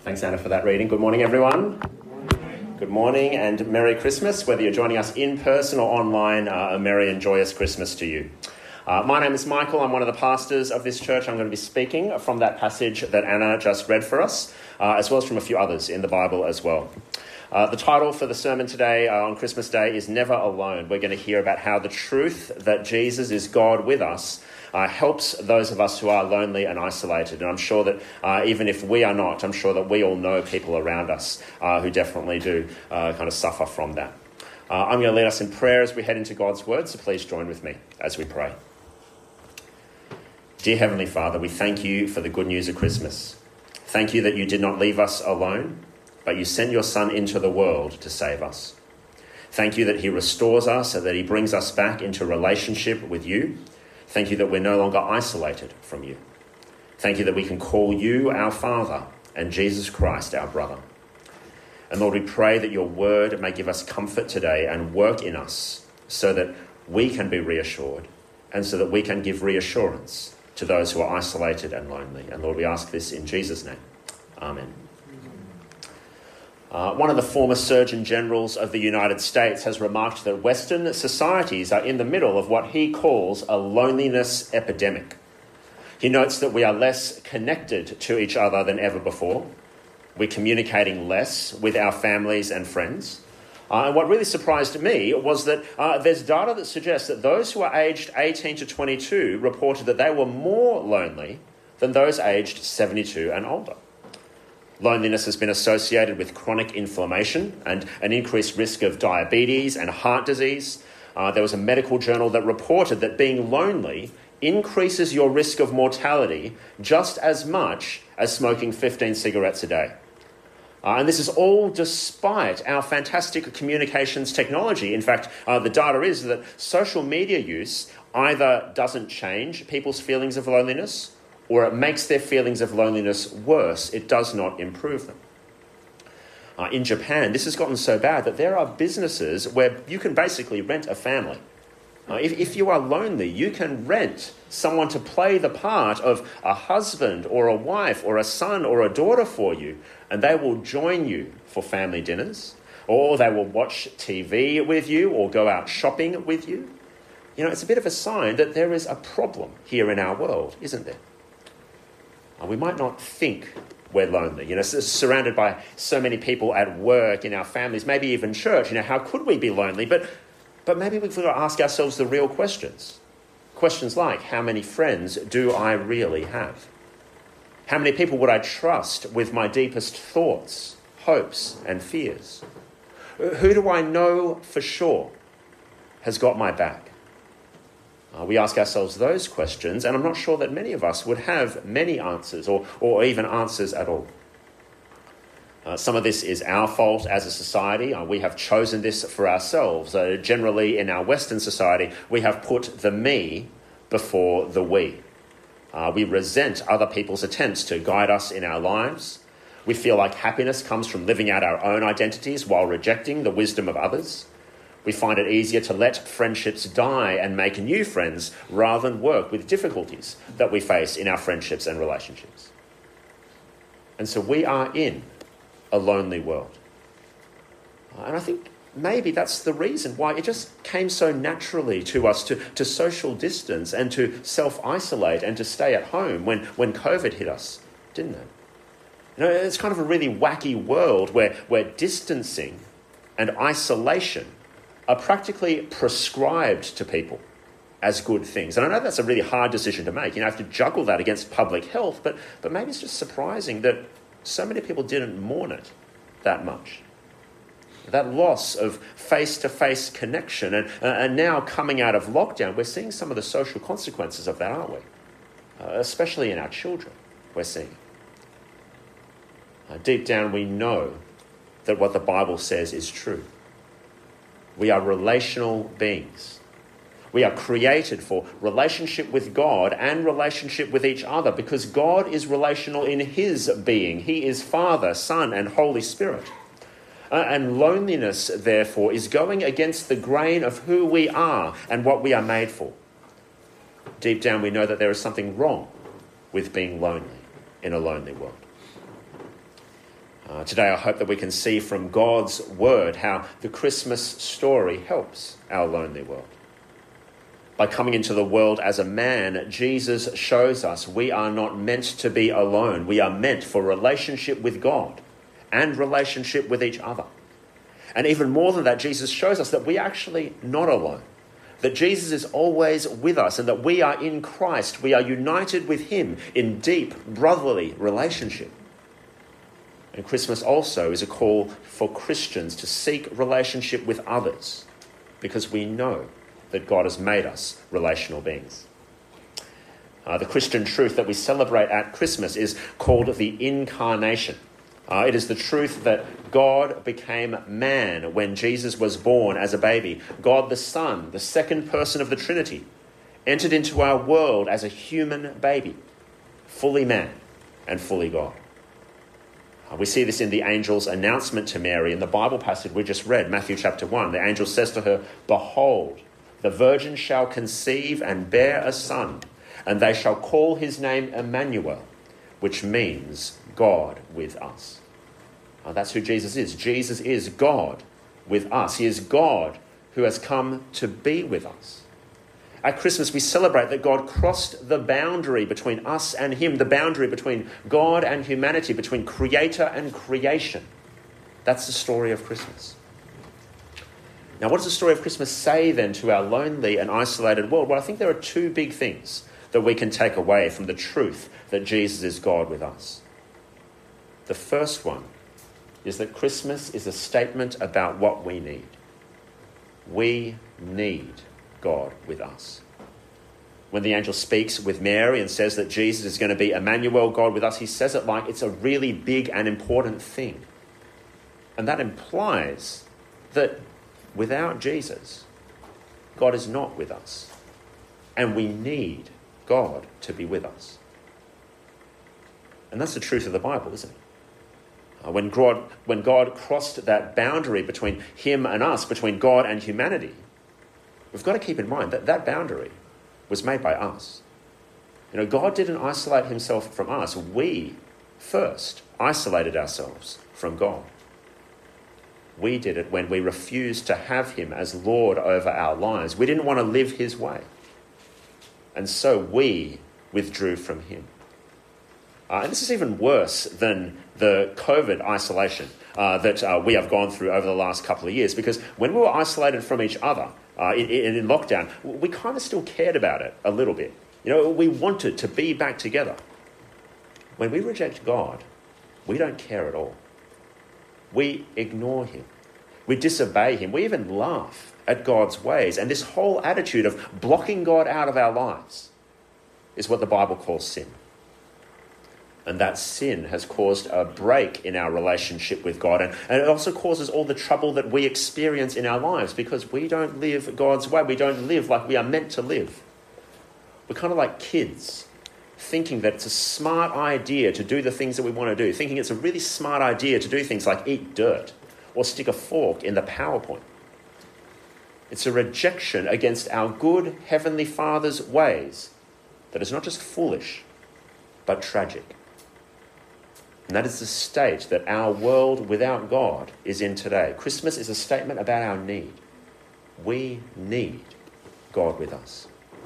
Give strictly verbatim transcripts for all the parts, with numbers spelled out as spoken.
Thanks, Anna, for that reading. Good morning, everyone. Good morning, Good morning and Merry Christmas. Whether you're joining us in person or online, uh, a merry and joyous Christmas to you. Uh, my name is Michael. I'm one of the pastors of this church. I'm going to be speaking from that passage that Anna just read for us, uh, as well as from a few others in the Bible as well. Uh, the title for the sermon today uh, on Christmas Day is Never Alone. We're going to hear about how the truth that Jesus is God with us uh, helps those of us who are lonely and isolated. And I'm sure that uh, even if we are not, I'm sure that we all know people around us uh, who definitely do uh, kind of suffer from that. Uh, I'm going to lead us in prayer as we head into God's word, so please join with me as we pray. Dear Heavenly Father, we thank you for the good news of Christmas. Thank you that you did not leave us alone, but you sent your Son into the world to save us. Thank you that he restores us and that he brings us back into relationship with you. Thank you that we're no longer isolated from you. Thank you that we can call you our Father and Jesus Christ our brother. And Lord, we pray that your word may give us comfort today and work in us so that we can be reassured and so that we can give reassurance to those who are isolated and lonely. And Lord, we ask this in Jesus' name. Amen. Uh, one of the former Surgeon Generals of the United States has remarked that Western societies are in the middle of what he calls a loneliness epidemic. He notes that we are less connected to each other than ever before. We're communicating less with our families and friends. Uh, and what really surprised me was that uh, there's data that suggests that those who are aged eighteen to twenty-two reported that they were more lonely than those aged seventy-two and older. Loneliness has been associated with chronic inflammation and an increased risk of diabetes and heart disease. Uh, there was a medical journal that reported that being lonely increases your risk of mortality just as much as smoking fifteen cigarettes a day. Uh, and this is all despite our fantastic communications technology. In fact, uh, the data is that social media use either doesn't change people's feelings of loneliness or it makes their feelings of loneliness worse. It does not improve them. Uh, in Japan, this has gotten so bad that there are businesses where you can basically rent a family. Uh, if, if you are lonely, you can rent someone to play the part of a husband or a wife or a son or a daughter for you, and they will join you for family dinners, or they will watch T V with you or go out shopping with you. You know, it's a bit of a sign that there is a problem here in our world, isn't there? Uh, we might not think we're lonely, you know, surrounded by so many people at work, in our families, maybe even church. You know, how could we be lonely? But but maybe we've got to ask ourselves the real questions. Questions like, how many friends do I really have? How many people would I trust with my deepest thoughts, hopes, and fears? Who do I know for sure has got my back? Uh, we ask ourselves those questions, and I'm not sure that many of us would have many answers or, or even answers at all. Uh, some of this is our fault as a society. Uh, we have chosen this for ourselves. Uh, generally, in our Western society, we have put the me before the we. Uh, we resent other people's attempts to guide us in our lives. We feel like happiness comes from living out our own identities while rejecting the wisdom of others. We find it easier to let friendships die and make new friends rather than work with difficulties that we face in our friendships and relationships. And so we are in a lonely world. And I think maybe that's the reason why it just came so naturally to us to, to social distance and to self-isolate and to stay at home when, when COVID hit us, didn't it? You know, it's kind of a really wacky world where, where distancing and isolation are practically prescribed to people as good things. And I know that's a really hard decision to make. You know, I have to juggle that against public health, but, but maybe it's just surprising that so many people didn't mourn it that much. That loss of face-to-face connection. And, uh, and now coming out of lockdown, we're seeing some of the social consequences of that, aren't we? Uh, especially in our children, we're seeing. Uh, deep down, we know that what the Bible says is true. We are relational beings. We are created for relationship with God and relationship with each other because God is relational in his being. He is Father, Son, and Holy Spirit. Uh, and loneliness, therefore, is going against the grain of who we are and what we are made for. Deep down, we know that there is something wrong with being lonely in a lonely world. Uh, today I hope that we can see from God's word how the Christmas story helps our lonely world. By coming into the world as a man, Jesus shows us we are not meant to be alone. We are meant for relationship with God and relationship with each other. And even more than that, Jesus shows us that we are actually not alone, that Jesus is always with us and that we are in Christ. We are united with him in deep brotherly relationship. And Christmas also is a call for Christians to seek relationship with others because we know that God has made us relational beings. Uh, the Christian truth that we celebrate at Christmas is called the Incarnation. Uh, it is the truth that God became man when Jesus was born as a baby. God the Son, the second person of the Trinity, entered into our world as a human baby, fully man and fully God. Uh, we see this in the angel's announcement to Mary in the Bible passage we just read, Matthew chapter one. The angel says to her, "Behold, the virgin shall conceive and bear a son, and they shall call his name Emmanuel," which means God with us. Uh, that's who Jesus is. Jesus is God with us. He is God who has come to be with us. At Christmas, we celebrate that God crossed the boundary between us and him, the boundary between God and humanity, between creator and creation. That's the story of Christmas. Now, what does the story of Christmas say then to our lonely and isolated world? Well, I think there are two big things that we can take away from the truth that Jesus is God with us. The first one is that Christmas is a statement about what we need. We need God with us. When the angel speaks with Mary and says that Jesus is going to be Emmanuel, God with us, he says it like it's a really big and important thing. And that implies that without Jesus, God is not with us. And we need God to be with us. And that's the truth of the Bible, isn't it? Uh, when, God, when God crossed that boundary between him and us, between God and humanity, we've got to keep in mind that that boundary was made by us. You know, God didn't isolate himself from us. We first isolated ourselves from God. We did it when we refused to have him as Lord over our lives. We didn't want to live his way. And so we withdrew from him. Uh, and this is even worse than the COVID isolation uh, that uh, we have gone through over the last couple of years, because when we were isolated from each other uh, in, in, in lockdown, we kind of still cared about it a little bit. You know, we wanted to be back together. When we reject God, we don't care at all. We ignore him. We disobey him. We even laugh at God's ways. And this whole attitude of blocking God out of our lives is what the Bible calls sin. And that sin has caused a break in our relationship with God. And, and it also causes all the trouble that we experience in our lives because we don't live God's way. We don't live like we are meant to live. We're kind of like kids, thinking that it's a smart idea to do the things that we want to do, thinking it's a really smart idea to do things like eat dirt or stick a fork in the PowerPoint. It's a rejection against our good Heavenly Father's ways that is not just foolish, but tragic. And that is the state that our world without God is in today. Christmas is a statement about our need. We need God with us.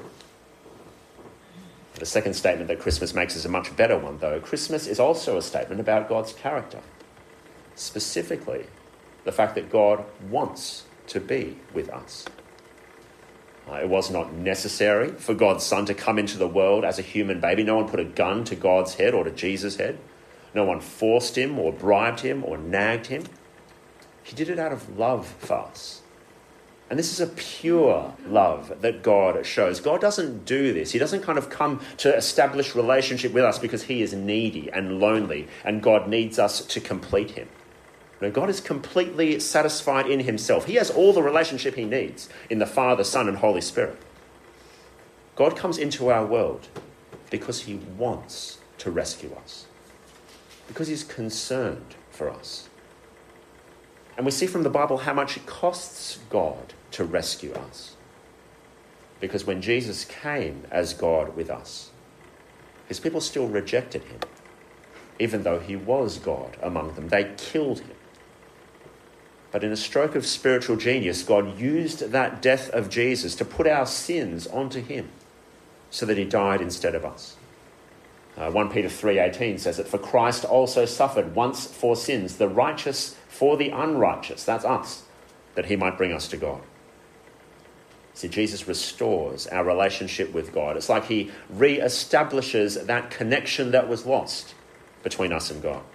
The second statement that Christmas makes is a much better one, though. Christmas is also a statement about God's character. Specifically, the fact that God wants to be with us. Uh, it was not necessary for God's Son to come into the world as a human baby. No one put a gun to God's head or to Jesus' head. No one forced him or bribed him or nagged him. He did it out of love for us. And this is a pure love that God shows. God doesn't do this. He doesn't kind of come to establish relationship with us because he is needy and lonely and God needs us to complete him. No, God is completely satisfied in himself. He has all the relationship he needs in the Father, Son, and Holy Spirit. God comes into our world because he wants to rescue us, because he's concerned for us. And we see from the Bible how much it costs God to rescue us. Because when Jesus came as God with us, his people still rejected him. even though he was God among them. They killed him. But in a stroke of spiritual genius, God used that death of Jesus to put our sins onto him so that he died instead of us. Uh, First Peter three eighteen says that for Christ also suffered once for sins, the righteous for the unrighteous, that's us, that he might bring us to God. See, Jesus restores our relationship with God. It's like he re-establishes that connection that was lost between us and God.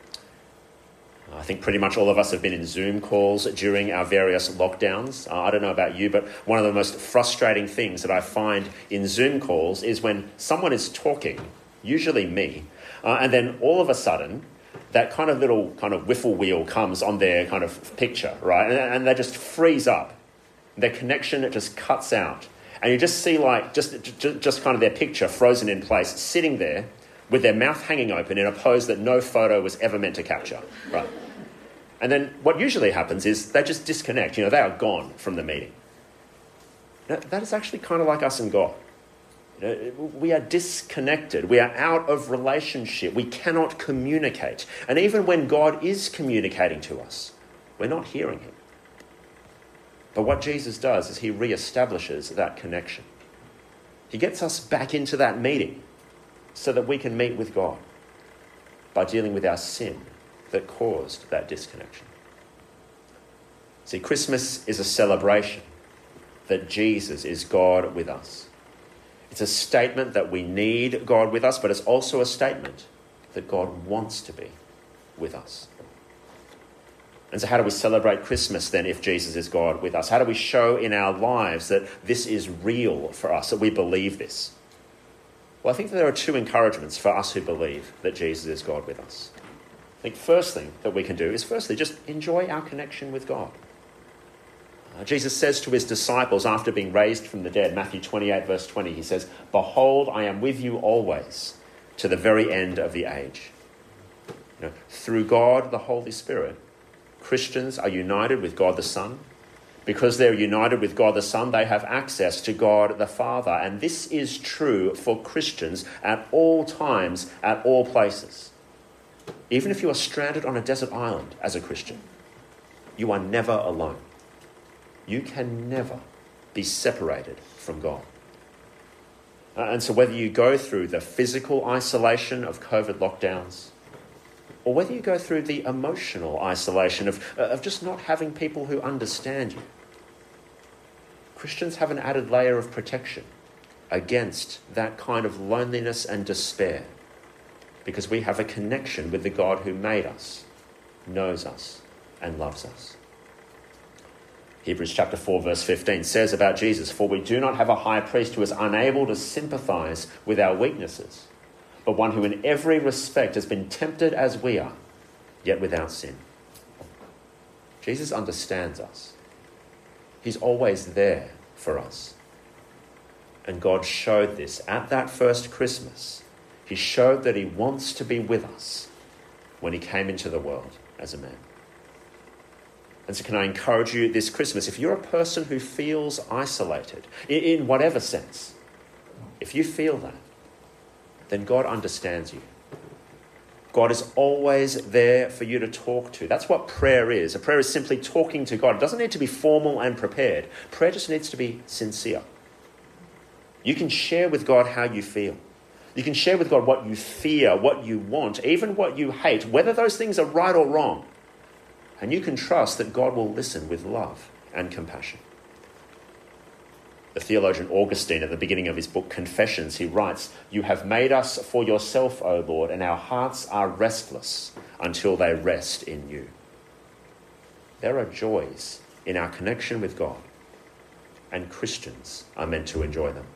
I think pretty much all of us have been in Zoom calls during our various lockdowns. Uh, I don't know about you, but one of the most frustrating things that I find in Zoom calls is when someone is talking, usually me, uh, and then all of a sudden, that kind of little kind of whiffle wheel comes on their kind of picture, right? And, and they just freeze up. Their connection, it just cuts out. And you just see like, just, just, just kind of their picture frozen in place, sitting there with their mouth hanging open in a pose that no photo was ever meant to capture, right? And then what usually happens is they just disconnect. You know, they are gone from the meeting. Now, that is actually kind of like us and God. You know, we are disconnected. We are out of relationship. We cannot communicate. And even when God is communicating to us, we're not hearing him. But what Jesus does is he reestablishes that connection. He gets us back into that meeting so that we can meet with God by dealing with our sin that caused that disconnection. See, Christmas is a celebration that Jesus is God with us. It's a statement that we need God with us, but it's also a statement that God wants to be with us. And so how do we celebrate Christmas then if Jesus is God with us? How do we show in our lives that this is real for us, that we believe this? Well, I think that there are two encouragements for us who believe that Jesus is God with us. I think first thing that we can do is firstly just enjoy our connection with God. Uh, Jesus says to his disciples after being raised from the dead, Matthew twenty-eight verse twenty, he says, "Behold, I am with you always to the very end of the age." You know, through God, the Holy Spirit, Christians are united with God the Son. Because they're united with God the Son, they have access to God the Father. And this is true for Christians at all times, at all places. Even if you are stranded on a desert island as a Christian, you are never alone. You can never be separated from God. Uh, and so whether you go through the physical isolation of COVID lockdowns, or whether you go through the emotional isolation of, uh, of just not having people who understand you, Christians have an added layer of protection against that kind of loneliness and despair because we have a connection with the God who made us, knows us, and loves us. Hebrews chapter four verse fifteen says about Jesus, "For we do not have a high priest who is unable to sympathize with our weaknesses, but one who in every respect has been tempted as we are, yet without sin." Jesus understands us. He's always there for us. And God showed this at that first Christmas. He showed that he wants to be with us when he came into the world as a man. And so can I encourage you this Christmas, if you're a person who feels isolated, in whatever sense, if you feel that, then God understands you. God is always there for you to talk to. That's what prayer is. A prayer is simply talking to God. It doesn't need to be formal and prepared. Prayer just needs to be sincere. You can share with God how you feel. You can share with God what you fear, what you want, even what you hate, whether those things are right or wrong. And you can trust that God will listen with love and compassion. The theologian Augustine, at the beginning of his book Confessions, he writes, "You have made us for yourself, O Lord, and our hearts are restless until they rest in you." There are joys in our connection with God, and Christians are meant to enjoy them.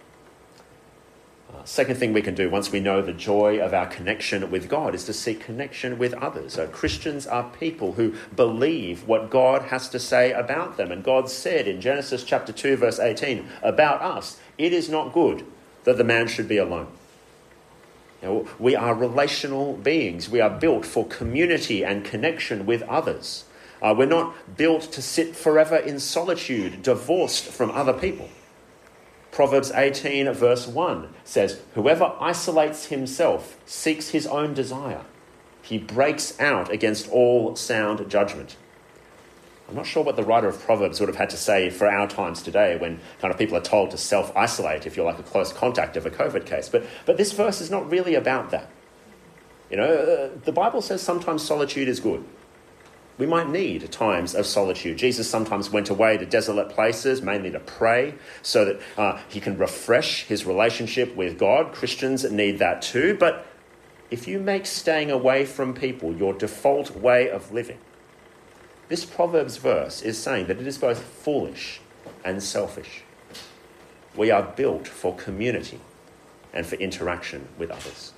Uh, second thing we can do once we know the joy of our connection with God is to seek connection with others. Uh, Christians are people who believe what God has to say about them. And God said in Genesis chapter two, verse eighteen, about us, "It is not good that the man should be alone." You know, we are relational beings. We are built for community and connection with others. Uh, we're not built to sit forever in solitude, divorced from other people. Proverbs eighteen verse one says, whoever isolates himself seeks his own desire. He breaks out against all sound judgment. I'm not sure what the writer of Proverbs would have had to say for our times today when kind of people are told to self-isolate if you're like a close contact of a COVID case. But, but this verse is not really about that. You know, uh, the Bible says sometimes solitude is good. We might need times of solitude. Jesus sometimes went away to desolate places, mainly to pray, so that uh, he can refresh his relationship with God. Christians need that too. But if you make staying away from people your default way of living, this Proverbs verse is saying that it is both foolish and selfish. We are built for community and for interaction with others.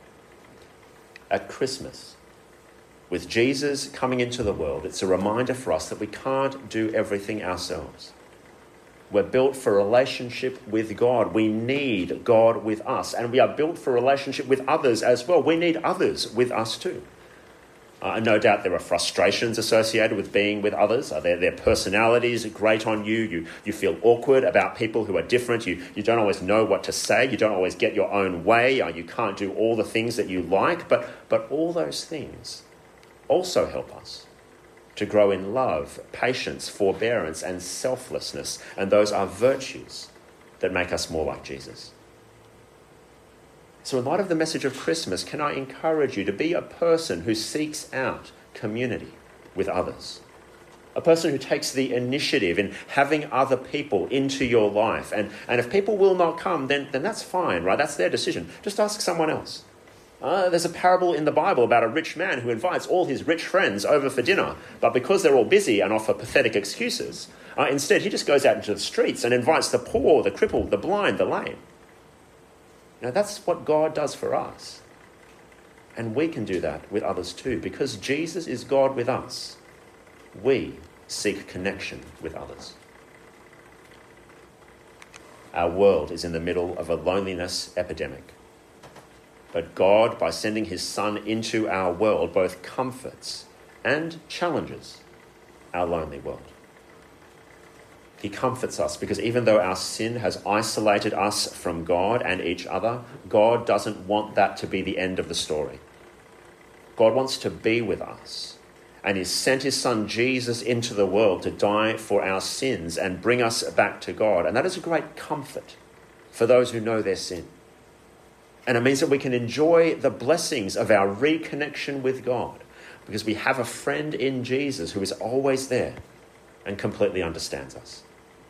At Christmas, with Jesus coming into the world, it's a reminder for us that we can't do everything ourselves. We're built for relationship with God. We need God with us, and we are built for relationship with others as well. We need others with us too. Uh, no doubt there are frustrations associated with being with others. Uh, their, their personalities grate on you. You you feel awkward about people who are different. You, you don't always know what to say. You don't always get your own way. Uh, you can't do all the things that you like. But, but all those things also help us to grow in love, patience, forbearance, and selflessness. And those are virtues that make us more like Jesus. So in light of the message of Christmas, can I encourage you to be a person who seeks out community with others? A person who takes the initiative in having other people into your life. And, and if people will not come, then, then that's fine, right? That's their decision. Just ask someone else. Uh, there's a parable in the Bible about a rich man who invites all his rich friends over for dinner, but because they're all busy and offer pathetic excuses, uh, instead he just goes out into the streets and invites the poor, the crippled, the blind, the lame. Now, that's what God does for us. And we can do that with others too. Because Jesus is God with us, we seek connection with others. Our world is in the middle of a loneliness epidemic. But God, by sending his Son into our world, both comforts and challenges our lonely world. He comforts us because even though our sin has isolated us from God and each other, God doesn't want that to be the end of the story. God wants to be with us, and he sent his Son Jesus into the world to die for our sins and bring us back to God. And that is a great comfort for those who know their sin. And it means that we can enjoy the blessings of our reconnection with God because we have a friend in Jesus who is always there and completely understands us.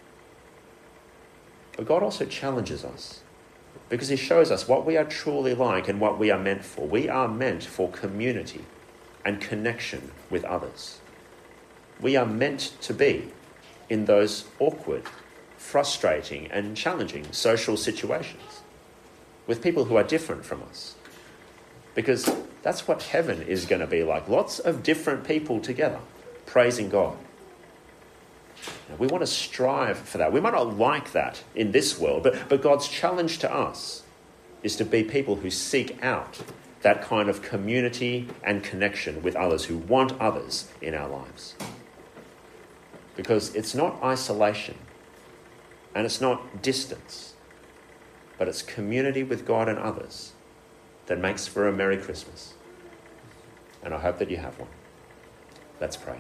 But God also challenges us because he shows us what we are truly like and what we are meant for. We are meant for community and connection with others. We are meant to be in those awkward, frustrating, and challenging social situations with people who are different from us. Because that's what heaven is going to be like. Lots of different people together, praising God. Now, we want to strive for that. We might not like that in this world, but, but God's challenge to us is to be people who seek out that kind of community and connection with others, who want others in our lives. Because it's not isolation and it's not distance, but it's community with God and others that makes for a Merry Christmas. And I hope that you have one. Let's pray.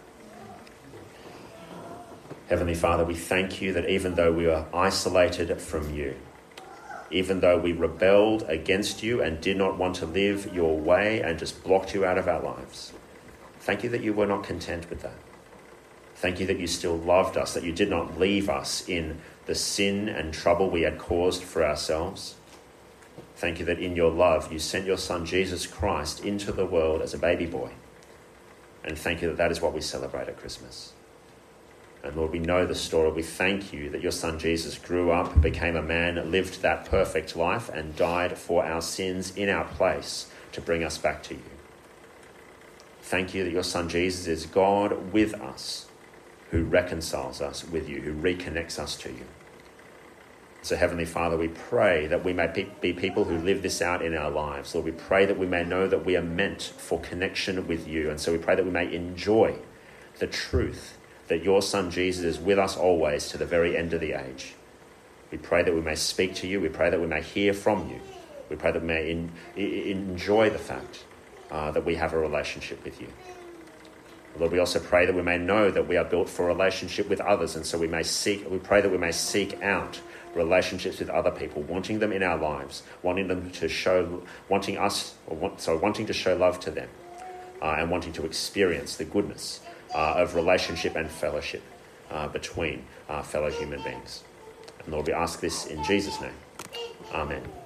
Heavenly Father, we thank you that even though we were isolated from you, even though we rebelled against you and did not want to live your way and just blocked you out of our lives, thank you that you were not content with that. Thank you that you still loved us, that you did not leave us in the sin and trouble we had caused for ourselves. Thank you that in your love you sent your Son Jesus Christ into the world as a baby boy. And thank you that that is what we celebrate at Christmas. And Lord, we know the story. We thank you that your Son Jesus grew up, became a man, lived that perfect life, and died for our sins in our place to bring us back to you. Thank you that your Son Jesus is God with us, who reconciles us with you, who reconnects us to you. So Heavenly Father, we pray that we may be people who live this out in our lives. Lord, we pray that we may know that we are meant for connection with you. And so we pray that we may enjoy the truth that your Son Jesus is with us always to the very end of the age. We pray that we may speak to you. We pray that we may hear from you. We pray that we may in, in, enjoy the fact uh, that we have a relationship with you. Lord, we also pray that we may know that we are built for a relationship with others, and so we may seek. We pray that we may seek out relationships with other people, wanting them in our lives, wanting them to show, wanting us, or want, so wanting to show love to them, uh, and wanting to experience the goodness uh, of relationship and fellowship uh, between uh, fellow human beings. And Lord, we ask this in Jesus' name. Amen.